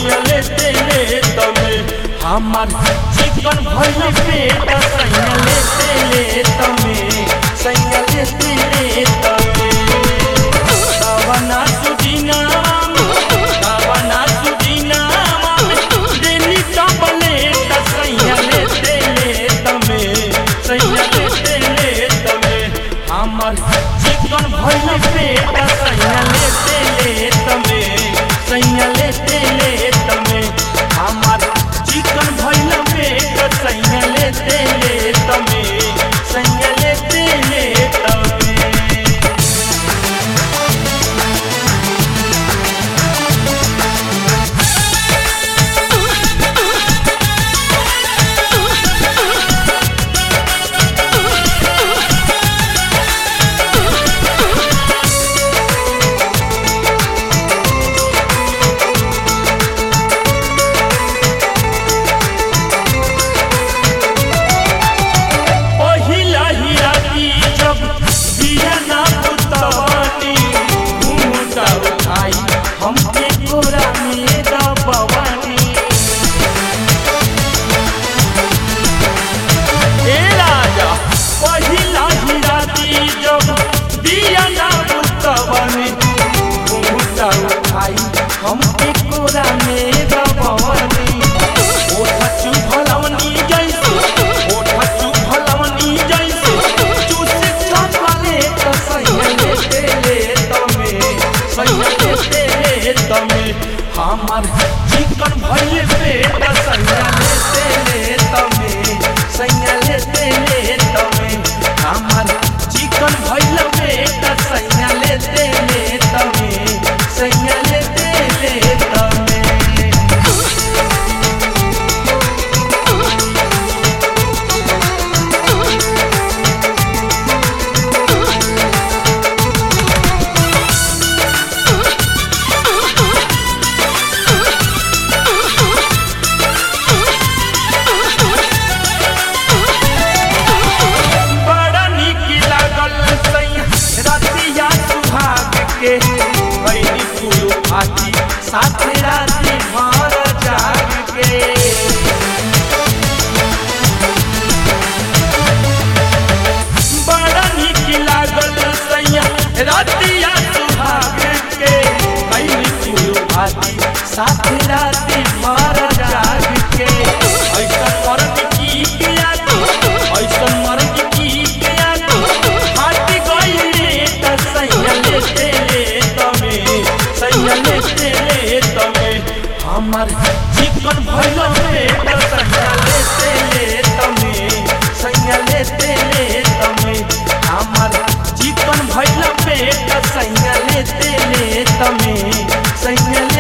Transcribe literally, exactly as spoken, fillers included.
सैया लेते लेत में हमार चिकन भइल पेट सैया लेते लेत में सैया लेते लेत में कावना सुदीना कावना सुदीना देनी चॉकलेट सैया लेते लेत में सैया लेते लेत में हमार चिकन भइल पेट सैया लेते लेत में सैया लेते लेत में हमार चिकन भइल पेट सैया लेते लेत में सैया लेते लेत में हम कोरा में दबवनी ओठा चुभलवनी जैसे ओठा चुभलवनी जैसे चूसे चॉकलेट सैया लेते लेत में सैया लेते लेत में हमार चिकन भइल पेट सैया लेते लेत में सैया लेते लेत में हमार चिकन भइल पेट सैया लेते लेत में सैया लेते लेत में बड़ा नीक लागल सैया रतिया सुहाग के भइनी फूल आती साथ राती भर जाग के बड़ा नीक लागल सैया रतिया सुहाग के भइनी फूल आती साथ राती भर जाग के ऐसा मर्द की किया तो ऐसा मर्द की किया तो हाथी गइले त सैया लेते लेत में सैया लेते लेत में हमार चिकन भइल पेट सैया लेते लेत में सैया लेते लेत में हमार चिकन भइल पेट सैया लेते लेत में सैया